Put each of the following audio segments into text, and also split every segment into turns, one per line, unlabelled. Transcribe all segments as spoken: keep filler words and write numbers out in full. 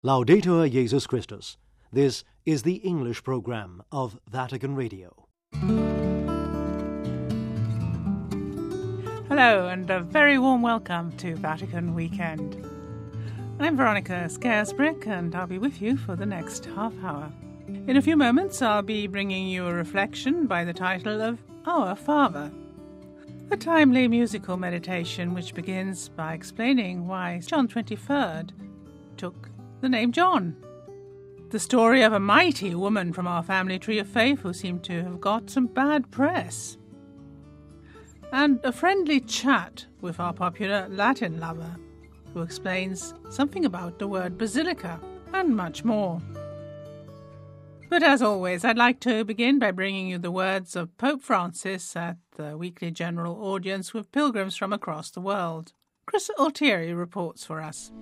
Laudetur Jesus Christus. This is the English program of Vatican Radio.
Hello, and a very warm welcome to Vatican Weekend. I'm Veronica Scaresbrick, and I'll be with you for the next half hour. In a few moments, I'll be bringing you a reflection by the title of Our Father, a timely musical meditation which begins by explaining why John the twenty-third took the name John. The story of a mighty woman from our family tree of faith who seemed to have got some bad press. And a friendly chat with our popular Latin lover, who explains something about the word basilica, and much more. But as always, I'd like to begin by bringing you the words of Pope Francis at the weekly general audience with pilgrims from across the world. Chris Altieri reports for us.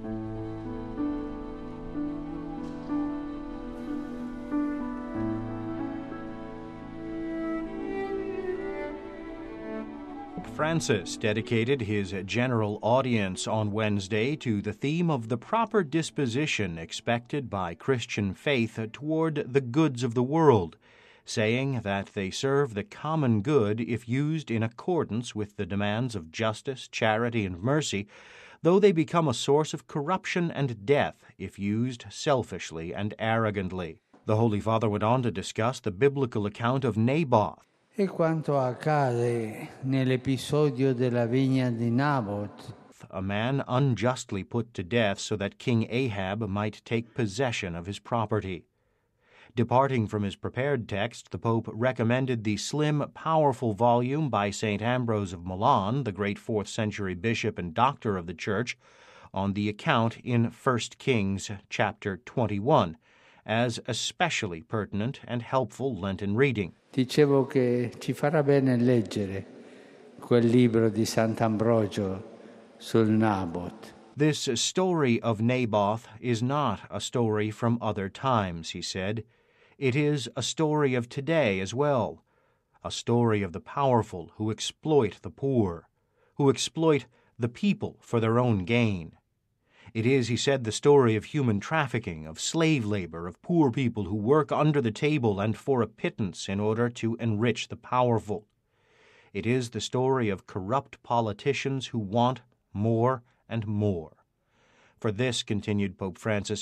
Francis dedicated his general audience on Wednesday to the theme of the proper disposition expected by Christian faith toward the goods of the world, saying that they serve the common good if used in accordance with the demands of justice, charity, and mercy, though they become a source of corruption and death if used selfishly and arrogantly. The Holy Father went on to discuss the biblical account of Naboth,
E quanto accade nell'episodio della vigna di Naboth,
a man unjustly put to death so that King Ahab might take possession of his property. Departing from his prepared text, the Pope recommended the slim, powerful volume by Saint Ambrose of Milan, the great fourth century bishop and doctor of the Church, on the account in First Kings chapter twenty-one, as especially pertinent and helpful Lenten reading.
Dicevo che ci farà bene leggere quel libro di Sant'Ambrogio sul Naboth.
This story of Naboth is not a story from other times, he said. It is a story of today as well, a story of the powerful who exploit the poor, who exploit the people for their own gain. It is, he said, the story of human trafficking, of slave labor, of poor people who work under the table and for a pittance in order to enrich the powerful. It is the story of corrupt politicians who want more and more. For this, continued Pope Francis,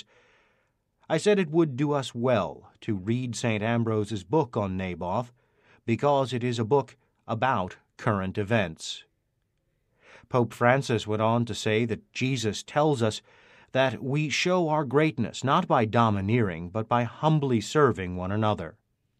I said it would do us well to read Saint Ambrose's book on Naboth, because it is a book about current events. Pope Francis went on to say that Jesus tells us that we show our greatness not by domineering, but by humbly serving one another.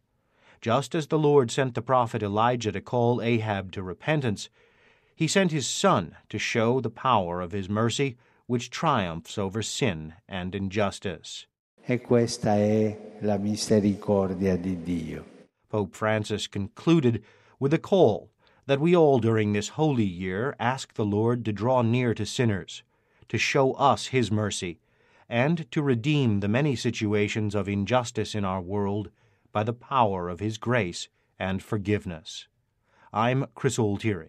Just as the Lord sent the prophet Elijah to call Ahab to repentance, he sent his Son to show the power of his mercy, which triumphs over sin and injustice.
E questa è la misericordia di Dio.
Pope Francis concluded with a call that we all during this holy year ask the Lord to draw near to sinners, to show us His mercy, and to redeem the many situations of injustice in our world by the power of His grace and forgiveness. I'm Chris Altieri.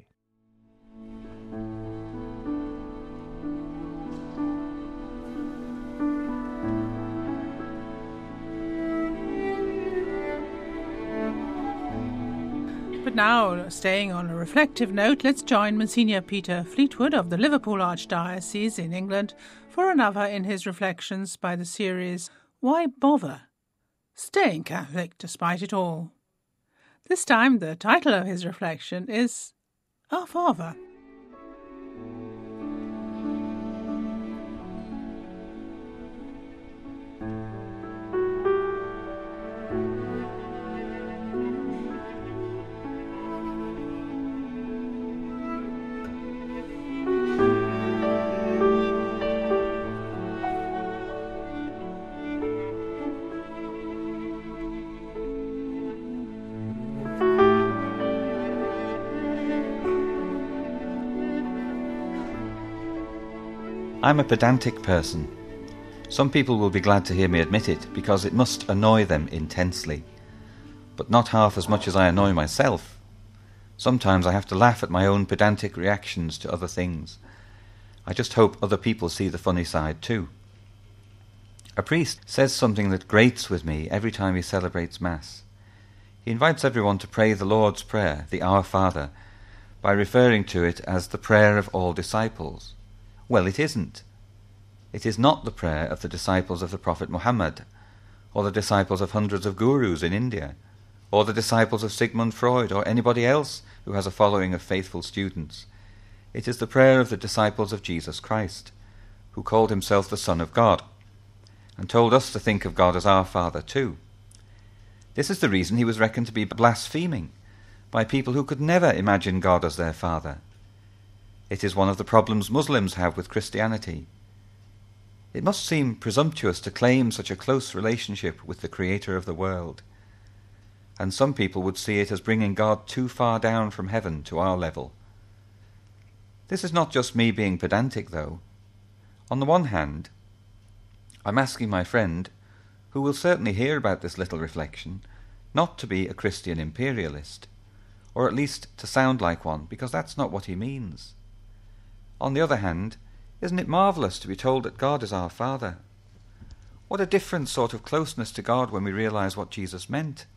But now, staying on a reflective note, let's join Monsignor Peter Fleetwood of the Liverpool Archdiocese in England for another in his reflections by the series Why Bother? Staying Catholic Despite It All. This time the title of his reflection is Our Father.
I'm a pedantic person. Some people will be glad to hear me admit it, because it must annoy them intensely. But not half as much as I annoy myself. Sometimes I have to laugh at my own pedantic reactions to other things. I just hope other people see the funny side too. A priest says something that grates with me every time he celebrates Mass. He invites everyone to pray the Lord's Prayer, the Our Father, by referring to it as the prayer of all disciples. Well, it isn't. It is not the prayer of the disciples of the Prophet Muhammad, or the disciples of hundreds of gurus in India, or the disciples of Sigmund Freud, or anybody else who has a following of faithful students. It is the prayer of the disciples of Jesus Christ, who called himself the Son of God, and told us to think of God as our Father too. This is the reason he was reckoned to be blaspheming by people who could never imagine God as their Father. It is one of the problems Muslims have with Christianity. It must seem presumptuous to claim such a close relationship with the Creator of the world, and some people would see it as bringing God too far down from heaven to our level. This is not just me being pedantic, though. On the one hand, I'm asking my friend, who will certainly hear about this little reflection, not to be a Christian imperialist, or at least to sound like one, because that's not what he means. On the other hand, isn't it marvellous to be told that God is our Father? What a different sort of closeness to God when we realise what Jesus meant.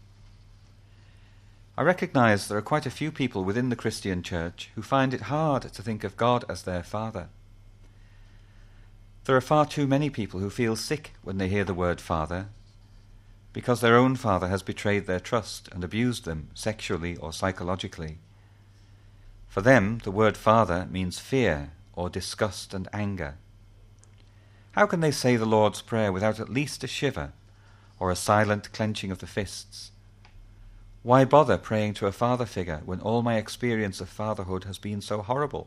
I recognise there are quite a few people within the Christian Church who find it hard to think of God as their Father. There are far too many people who feel sick when they hear the word Father, because their own father has betrayed their trust and abused them sexually or psychologically. For them, the word Father means fear or disgust and anger. How can they say the Lord's Prayer without at least a shiver or a silent clenching of the fists? Why bother praying to a father figure when all my experience of fatherhood has been so horrible?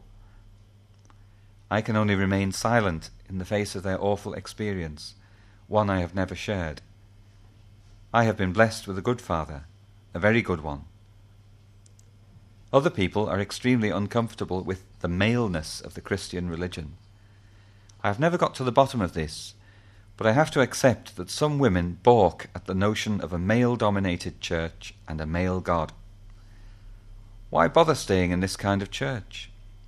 I can only remain silent in the face of their awful experience, one I have never shared. I have been blessed with a good father, a very good one. Other people are extremely uncomfortable with the maleness of the Christian religion. I have never got to the bottom of this, but I have to accept that some women balk at the notion of a male-dominated church and a male God. Why bother staying in this kind of church?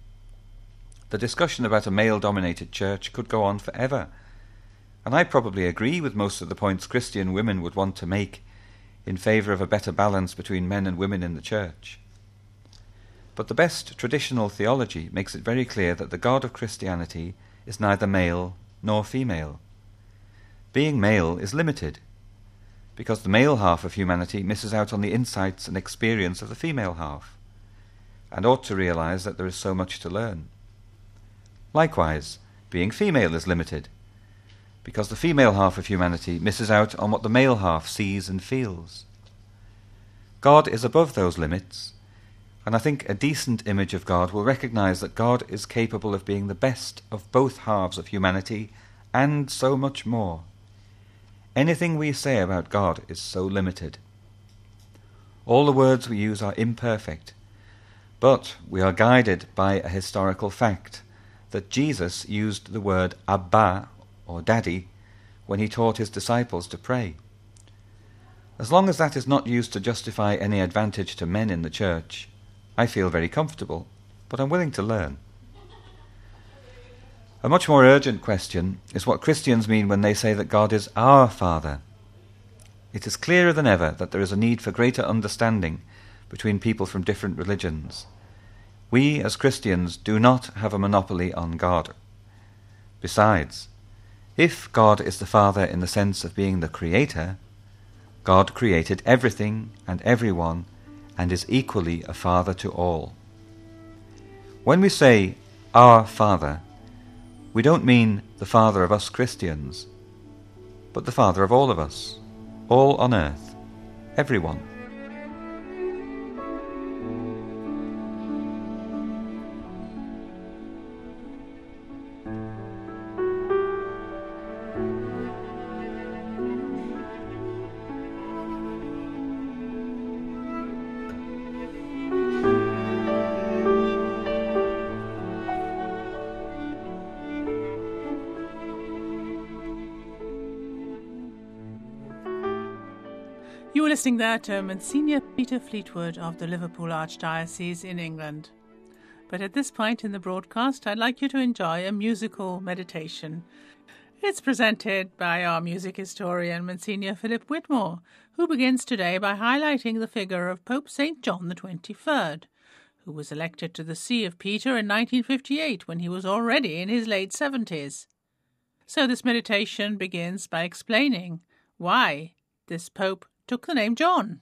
The discussion about a male-dominated church could go on forever, and I probably agree with most of the points Christian women would want to make in favour of a better balance between men and women in the church. But the best traditional theology makes it very clear that the God of Christianity is neither male nor female. Being male is limited, because the male half of humanity misses out on the insights and experience of the female half, and ought to realise that there is so much to learn. Likewise, being female is limited, because the female half of humanity misses out on what the male half sees and feels. God is above those limits, and I think a decent image of God will recognise that God is capable of being the best of both halves of humanity, and so much more. Anything we say about God is so limited. All the words we use are imperfect, but we are guided by a historical fact that Jesus used the word Abba, or Daddy, when he taught his disciples to pray. As long as that is not used to justify any advantage to men in the church, I feel very comfortable, but I'm willing to learn. A much more urgent question is what Christians mean when they say that God is our Father. It is clearer than ever that there is a need for greater understanding between people from different religions. We, as Christians, do not have a monopoly on God. Besides, if God is the Father in the sense of being the Creator, God created everything and everyone and is equally a Father to all. When we say, our Father, we don't mean the Father of us Christians, but the Father of all of us, all on earth, everyone.
You were listening there to Monsignor Peter Fleetwood of the Liverpool Archdiocese in England. But at this point in the broadcast, I'd like you to enjoy a musical meditation. It's presented by our music historian, Monsignor Philip Whitmore, who begins today by highlighting the figure of Pope Saint John the twenty-third, who was elected to the See of Peter in nineteen fifty-eight when he was already in his late seventies. So this meditation begins by explaining why this Pope took the name John.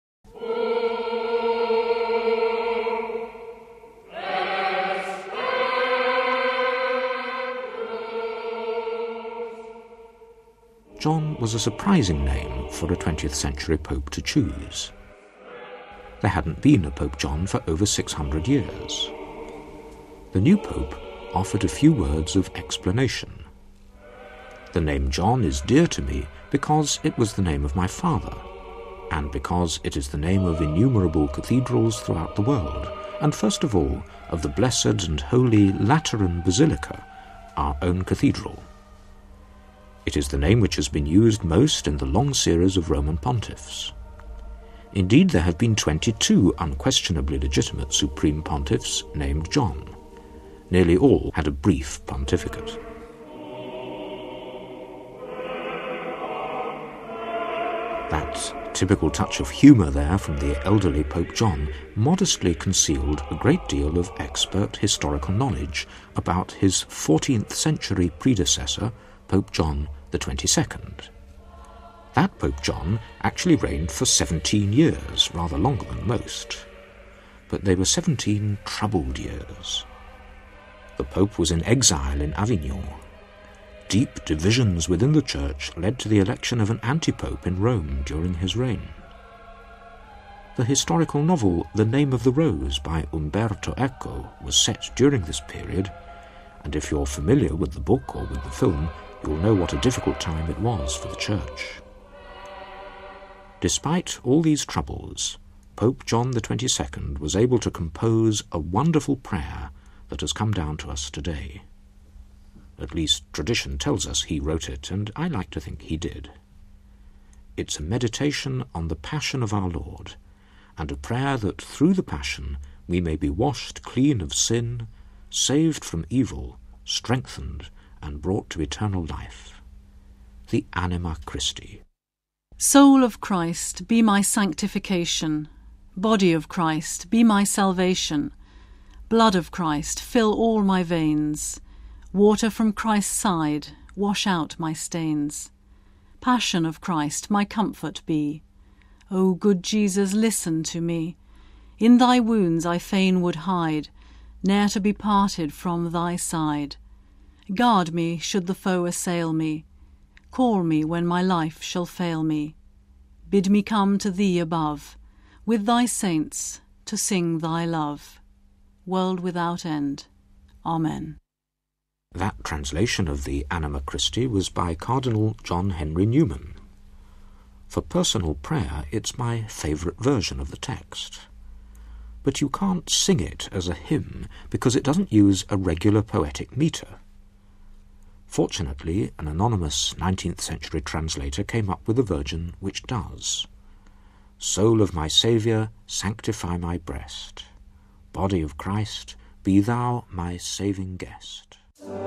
John was a surprising name for a twentieth century pope to choose. There hadn't been a Pope John for over six hundred years. The new pope offered a few words of explanation. The name John is dear to me because it was the name of my father, and because it is the name of innumerable cathedrals throughout the world, and first of all of the blessed and holy Lateran Basilica, our own cathedral. It is the name which has been used most in the long series of Roman pontiffs. Indeed, there have been twenty-two unquestionably legitimate supreme pontiffs named John. Nearly all had a brief pontificate. That typical touch of humour there from the elderly Pope John modestly concealed a great deal of expert historical knowledge about his fourteenth century predecessor, Pope John the twenty-second. That Pope John actually reigned for seventeen years, rather longer than most. But they were seventeen troubled years. The Pope was in exile in Avignon. Deep divisions within the Church led to the election of an anti-pope in Rome during his reign. The historical novel The Name of the Rose by Umberto Eco was set during this period, and if you're familiar with the book or with the film, you'll know what a difficult time it was for the Church. Despite all these troubles, Pope John the twenty-second was able to compose a wonderful prayer that has come down to us today. At least tradition tells us he wrote it, and I like to think he did. It's a meditation on the passion of our Lord, and a prayer that through the passion we may be washed clean of sin, saved from evil, strengthened, and brought to eternal life. The Anima Christi.
Soul of Christ, be my sanctification. Body of Christ, be my salvation. Blood of Christ, fill all my veins. Water from Christ's side, wash out my stains. Passion of Christ, my comfort be. O good Jesus, listen to me. In thy wounds I fain would hide, ne'er to be parted from thy side. Guard me should the foe assail me. Call me when my life shall fail me. Bid me come to thee above, with thy saints to sing thy love. World without end. Amen.
That translation of the Anima Christi was by Cardinal John Henry Newman. For personal prayer, it's my favourite version of the text. But you can't sing it as a hymn because it doesn't use a regular poetic metre. Fortunately, an anonymous nineteenth century translator came up with a version which does. Soul of my Saviour, sanctify my breast. Body of Christ, be thou my saving guest.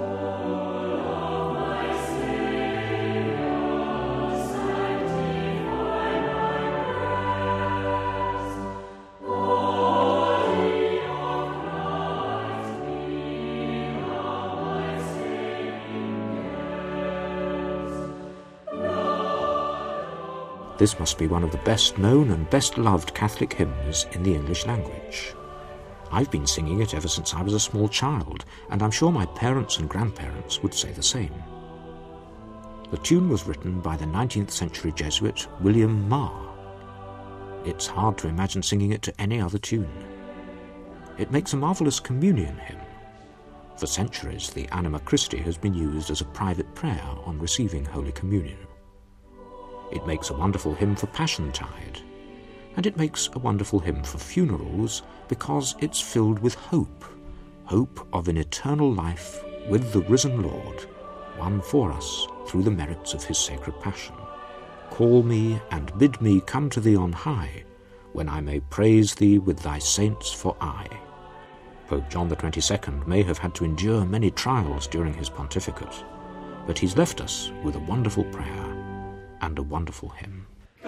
This must be one of the best-known and best-loved Catholic hymns in the English language. I've been singing it ever since I was a small child, and I'm sure my parents and grandparents would say the same. The tune was written by the nineteenth century Jesuit William Marr. It's hard to imagine singing it to any other tune. It makes a marvellous communion hymn. For centuries, the Anima Christi has been used as a private prayer on receiving Holy Communion. It makes a wonderful hymn for Passiontide, and it makes a wonderful hymn for funerals because it's filled with hope, hope of an eternal life with the risen Lord, won for us through the merits of his sacred passion. Call me and bid me come to thee on high, when I may praise thee with thy saints for aye. Pope John the twenty-second may have had to endure many trials during his pontificate, but he's left us with a wonderful prayer and a wonderful hymn.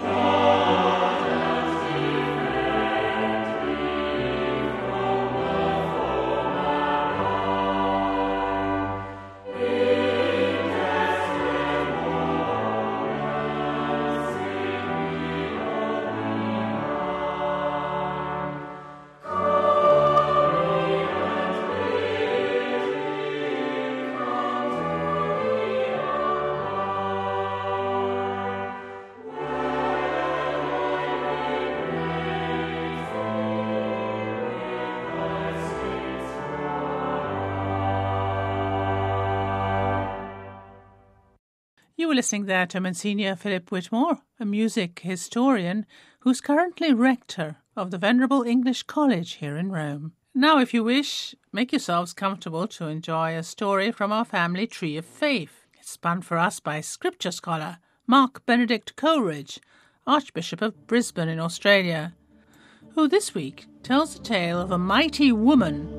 You were listening there to Monsignor Philip Whitmore, a music historian who's currently rector of the Venerable English College here in Rome. Now, if you wish, make yourselves comfortable to enjoy a story from our family tree of faith. It's spun for us by scripture scholar Mark Benedict Coleridge, Archbishop of Brisbane in Australia, who this week tells the tale of a mighty woman.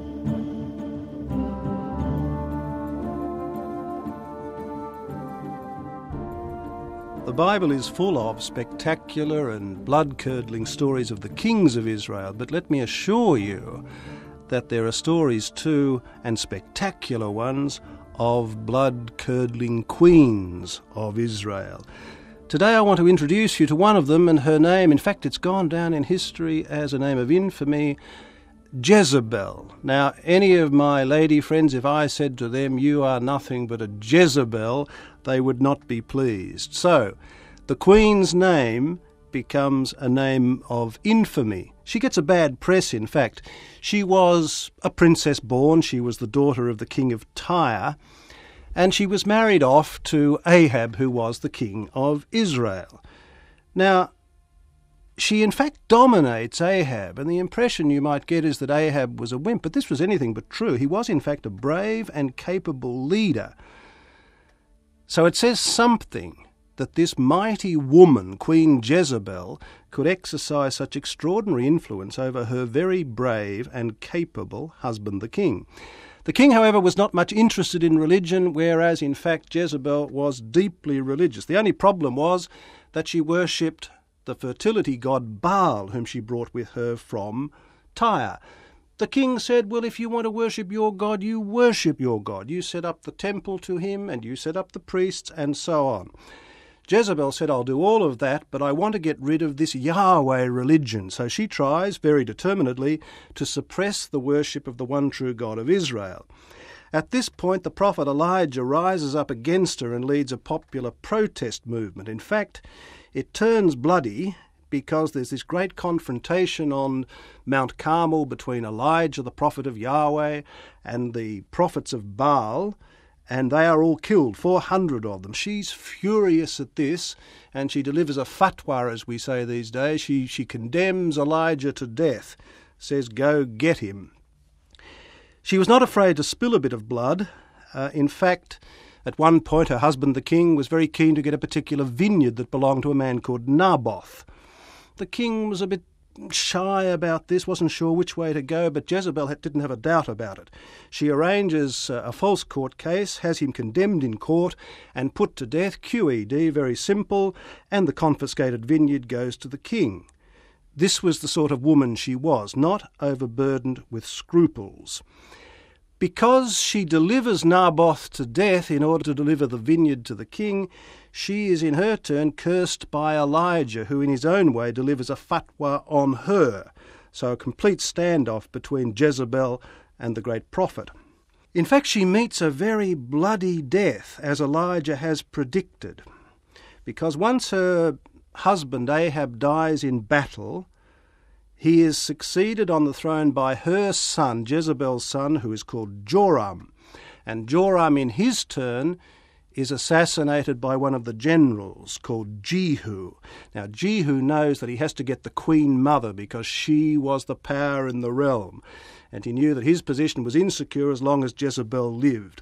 The Bible is full of spectacular and blood-curdling stories of the kings of Israel, but let me assure you that there are stories too, and spectacular ones, of blood-curdling queens of Israel. Today I want to introduce you to one of them, and her name, in fact, it's gone down in history as a name of infamy, Jezebel. Now, any of my lady friends, if I said to them, you are nothing but a Jezebel, they would not be pleased. So, the Queen's name becomes a name of infamy. She gets a bad press, in fact. She was a princess born. She was the daughter of the king of Tyre, and she was married off to Ahab, who was the king of Israel. Now, she in fact dominates Ahab, and the impression you might get is that Ahab was a wimp, but this was anything but true. He was in fact a brave and capable leader. So it says something that this mighty woman, Queen Jezebel, could exercise such extraordinary influence over her very brave and capable husband, the king. The king, however, was not much interested in religion, whereas in fact Jezebel was deeply religious. The only problem was that she worshipped the fertility god Baal, whom she brought with her from Tyre. The king said, well, if you want to worship your God, you worship your God. You set up the temple to him, and you set up the priests, and so on. Jezebel said, I'll do all of that, but I want to get rid of this Yahweh religion. So she tries, very determinedly, to suppress the worship of the one true God of Israel. At this point, the prophet Elijah rises up against her and leads a popular protest movement. In fact, it turns bloody because there's this great confrontation on Mount Carmel between Elijah, the prophet of Yahweh, and the prophets of Baal, and they are all killed, four hundred of them. She's furious at this, and she delivers a fatwa, as we say these days. She, she condemns Elijah to death, says, go get him. She was not afraid to spill a bit of blood. Uh, in fact, at one point, her husband, the king, was very keen to get a particular vineyard that belonged to a man called Naboth. The king was a bit shy about this, wasn't sure which way to go, but Jezebel didn't have a doubt about it. She arranges a false court case, has him condemned in court and put to death, Q E D, very simple, and the confiscated vineyard goes to the king. This was the sort of woman she was, not overburdened with scruples. Because she delivers Naboth to death in order to deliver the vineyard to the king, she is in her turn cursed by Elijah, who in his own way delivers a fatwa on her. So a complete standoff between Jezebel and the great prophet. In fact, she meets a very bloody death, as Elijah has predicted. Because once her husband Ahab dies in battle, he is succeeded on the throne by her son, Jezebel's son, who is called Joram. And Joram, in his turn, is assassinated by one of the generals called Jehu. Now, Jehu knows that he has to get the queen mother because she was the power in the realm. And he knew that his position was insecure as long as Jezebel lived.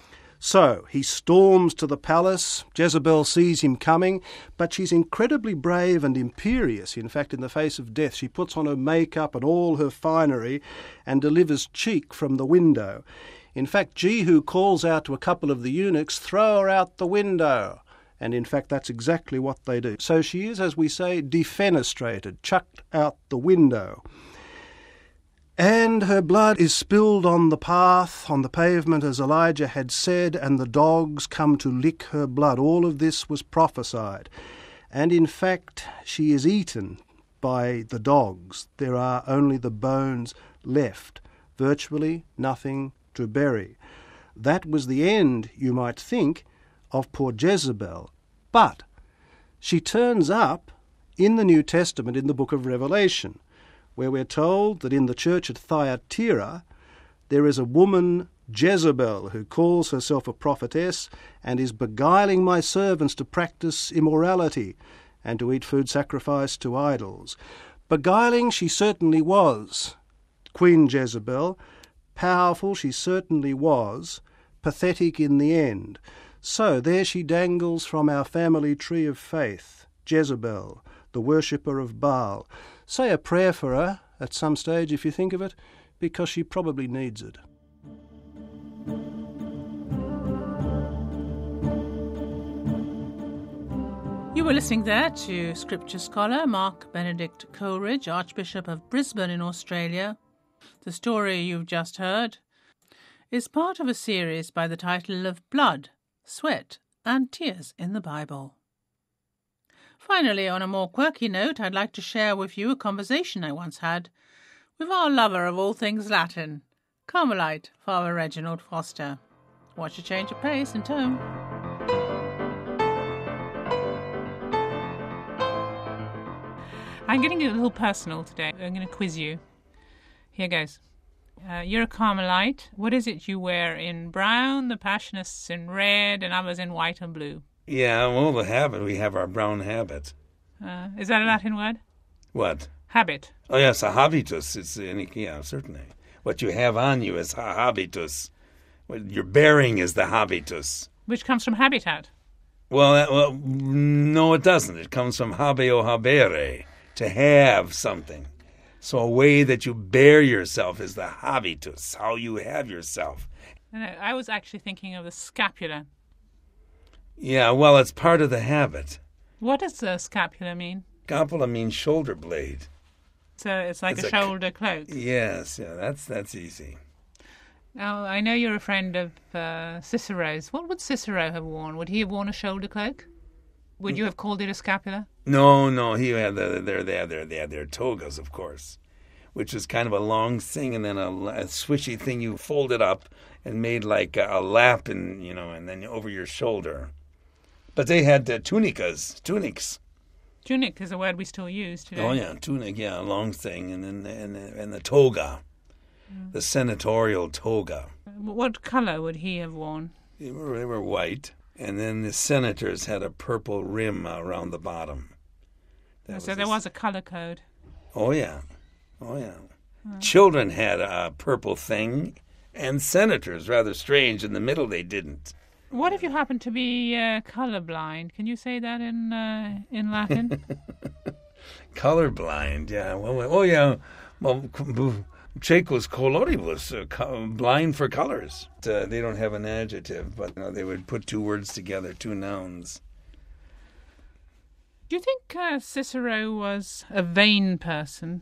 So he storms to the palace. Jezebel sees him coming, but she's incredibly brave and imperious. In fact, in the face of death, she puts on her makeup and all her finery and delivers cheek from the window. In fact, Jehu calls out to a couple of the eunuchs, "Throw her out the window." And in fact, that's exactly what they do. So she is, as we say, defenestrated, chucked out the window. And her blood is spilled on the path, on the pavement, as Elijah had said, and the dogs come to lick her blood. All of this was prophesied. And in fact, she is eaten by the dogs. There are only the bones left, virtually nothing to bury. That was the end, you might think, of poor Jezebel. But she turns up in the New Testament in the book of Revelation, where we're told that in the church at Thyatira there is a woman, Jezebel, who calls herself a prophetess and is beguiling my servants to practice immorality and to eat food sacrificed to idols. Beguiling she certainly was, Queen Jezebel. Powerful she certainly was, pathetic in the end. So there she dangles from our family tree of faith, Jezebel, the worshipper of Baal. Say a prayer for her at some stage if you think of it, because she probably needs it.
You were listening there to Scripture scholar Mark Benedict Coleridge, Archbishop of Brisbane in Australia. The story you've just heard is part of a series by the title of Blood, Sweat and Tears in the Bible. Finally, on a more quirky note, I'd like to share with you a conversation I once had with our lover of all things Latin, Carmelite Father Reginald Foster. Watch a change of pace and tone. I'm getting a little personal today. I'm going to quiz you. Here goes. Uh, you're a Carmelite. What is it you wear in brown, the Passionists in red, and others in white and blue?
Yeah, well, the habit. We have our brown habit.
Uh, is that a Latin word?
What?
Habit.
Oh, yes, a habitus. It's any, yeah, certainly. What you have on you is a habitus. What you're bearing is the habitus.
Which comes from habitat.
Well, that, well, no, it doesn't. It comes from habeo habere, to have something. So a way that you bear yourself is the habitus, how you have yourself.
And I was actually thinking of the scapula.
Yeah, well, it's part of the habit.
What does the scapula mean?
Scapula means shoulder blade.
So it's like
it's
a shoulder a, cloak?
Yes, yeah, that's that's easy.
Now, I know you're a friend of uh, Cicero's. What would Cicero have worn? Would he have worn a shoulder cloak? Would you have called it a scapula?
No, no, he had the, their, they had their, they had their togas, of course, which is kind of a long thing and then a, a swishy thing you folded up and made like a, a lap, and you know, and then over your shoulder. But they had uh, tunicas, tunics.
Tunic is a word we still use today.
Oh yeah, tunic, yeah, a long thing, and then and, and the toga, mm. the senatorial toga.
What colour would he have worn?
They were, they were white. And then the senators had a purple rim around the bottom.
That so was there a, was a colour code.
Oh, yeah. Oh, yeah. Oh. Children had a purple thing, and senators, rather strange, in the middle they didn't.
What if you happen to be uh, colourblind? Can you say that in uh, in Latin?
Colourblind, yeah. Well, oh, yeah. Well, Cecus coloribus, uh, co- blind for colors. Uh, they don't have an adjective, but you know, they would put two words together, two nouns.
Do you think uh, Cicero was a vain person?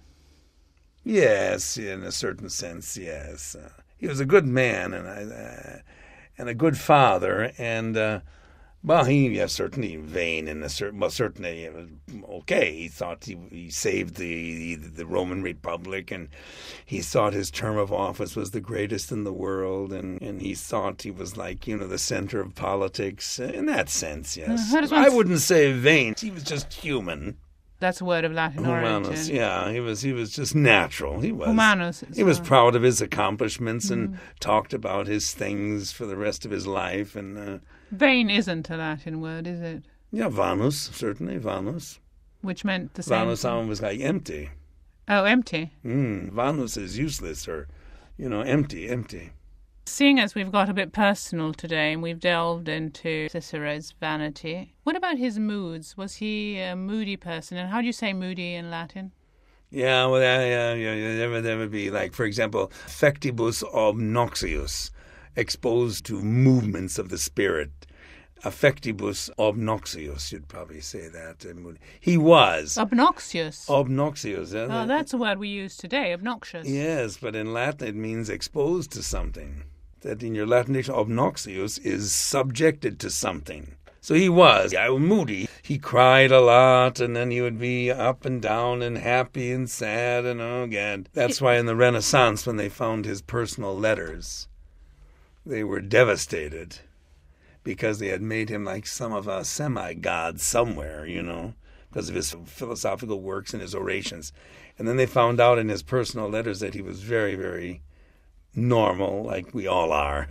Yes, in a certain sense, yes. Uh, he was a good man and a, uh, and a good father, and uh, well, he yeah, certainly vain in a certain well, certainly it was okay. He thought he he saved the, the the Roman Republic, and he thought his term of office was the greatest in the world, and, and he thought he was like you know the center of politics in that sense. Yes, uh, I wouldn't say vain. He was just human.
That's a word of Latin
Humanus,
origin.
Yeah, he was he was just natural. He was.
Humanus.
He was proud of his accomplishments mm. and talked about his things for the rest of his life. And uh,
vain isn't a Latin word, is it?
Yeah, vanus, certainly, vanus.
Which meant the same
Vanus thing. Was like empty.
Oh, empty.
Mm, vanus is useless or, you know, empty, empty.
Seeing as we've got a bit personal today and we've delved into Cicero's vanity, what about his moods? Was he a moody person? And how do you say moody in Latin?
Yeah, well, yeah, yeah, yeah, there would, there would be, like, for example, fectibus obnoxius. exposed to movements of the Spirit. Affectibus obnoxious, you'd probably say that. He was.
Obnoxious?
Obnoxious.
Oh, uh, that's a word we use today, obnoxious.
Yes, but in Latin it means exposed to something. That in your Latin dictionary, obnoxious is subjected to something. So he was yeah, moody. He cried a lot, and then he would be up and down and happy and sad, and oh, God. That's why in the Renaissance, when they found his personal letters, they were devastated because they had made him like some of a semi-god somewhere, you know, because of his philosophical works and his orations. And then they found out in his personal letters that he was very, very normal, like we all are.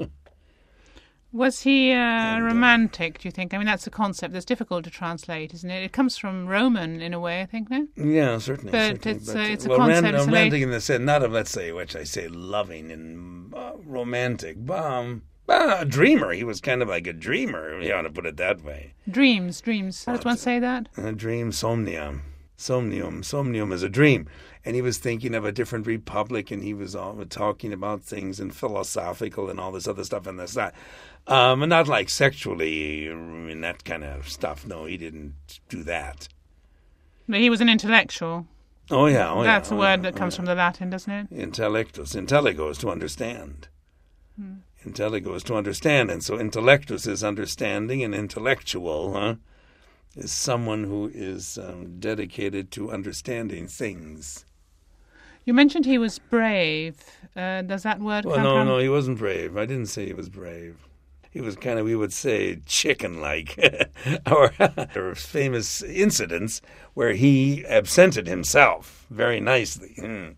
Was he uh, romantic, do you think? I mean, that's a concept that's difficult to translate, isn't it? It comes from Roman, in a way, I think, no?
Yeah, certainly.
But
certainly.
it's,
but,
uh, it's
well,
a concept.
Ran-
it's
romantic
late...
in the sense, not of, let's say, which I say loving and uh, romantic, um, uh, a dreamer. He was kind of like a dreamer, you want to put it that way.
Dreams, dreams. How does one say that?
A dream, somnia. Somnium. Somnium is a dream. And he was thinking of a different republic, and he was all, talking about things and philosophical and all this other stuff and this that. Um, and not like sexually and that kind of stuff. No, he didn't do that.
But he was an intellectual.
Oh, yeah. Oh,
That's
yeah,
a
oh,
word
yeah,
that comes
oh, yeah.
from the Latin, doesn't it?
Intellectus. Intelligo is to understand.
Hmm.
Intelligo is to understand. And so intellectus is understanding, and intellectual, huh? is someone who is um, dedicated to understanding things.
You mentioned he was brave. Uh, does that word
well,
come
no,
from...
no, he wasn't brave. I didn't say he was brave. He was kind of, we would say, chicken-like. Our, our famous incidents where he absented himself very nicely.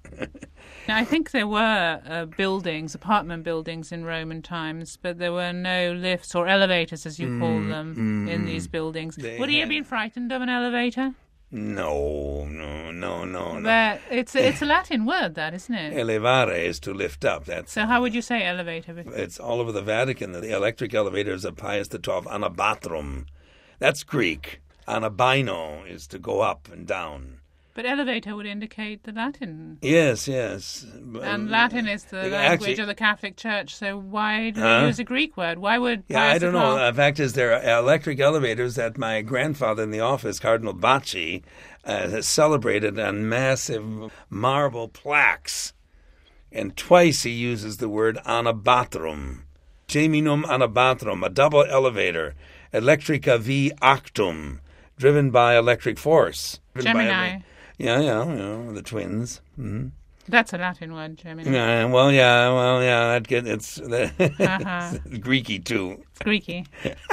I think there were uh, buildings, apartment buildings in Roman times, but there were no lifts or elevators, as you mm, call them, mm, in these buildings. Would he had... have been frightened of an elevator?
No, no, no, no, no.
But it's a, it's a Latin word, that, isn't it?
Elevare is to lift up. That's
so how would you say elevator?
It's all over the Vatican. The electric elevators of Pius the twelfth, anabatrum. That's Greek. Anabino is to go up and down.
But elevator would indicate the Latin.
Yes, yes.
And Latin is the language Actually, of the Catholic Church, so why do they uh, use a Greek word? Why would...
Yeah, I don't know. The fact is, there are electric elevators that my grandfather in the office, Cardinal Bacci, uh, has celebrated on massive marble plaques. And twice he uses the word anabatrum. Geminum anabatrum, a double elevator. Electrica vi actum, driven by electric force.
Gemini.
Yeah, yeah, yeah, the twins. Mm-hmm.
That's a Latin word, Gemini.
Yeah, well, yeah, well, yeah, that get, it's, uh-huh. it's Greeky, too.
It's Greeky.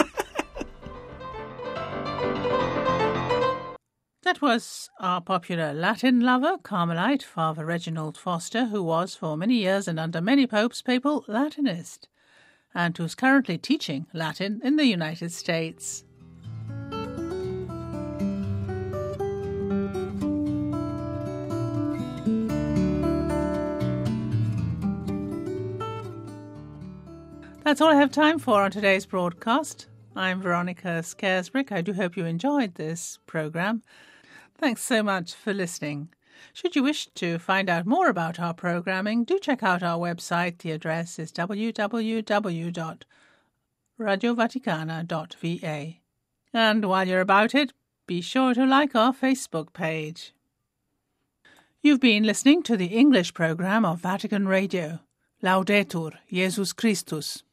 That was our popular Latin lover, Carmelite, Father Reginald Foster, who was for many years and under many popes papal Latinist, and who's currently teaching Latin in the United States. That's all I have time for on today's broadcast. I'm Veronica Scaresbrick. I do hope you enjoyed this programme. Thanks so much for listening. Should you wish to find out more about our programming, do check out our website. The address is w w w dot radio vaticana dot v a. And while you're about it, be sure to like our Facebook page. You've been listening to the English programme of Vatican Radio. Laudetur Jesus Christus.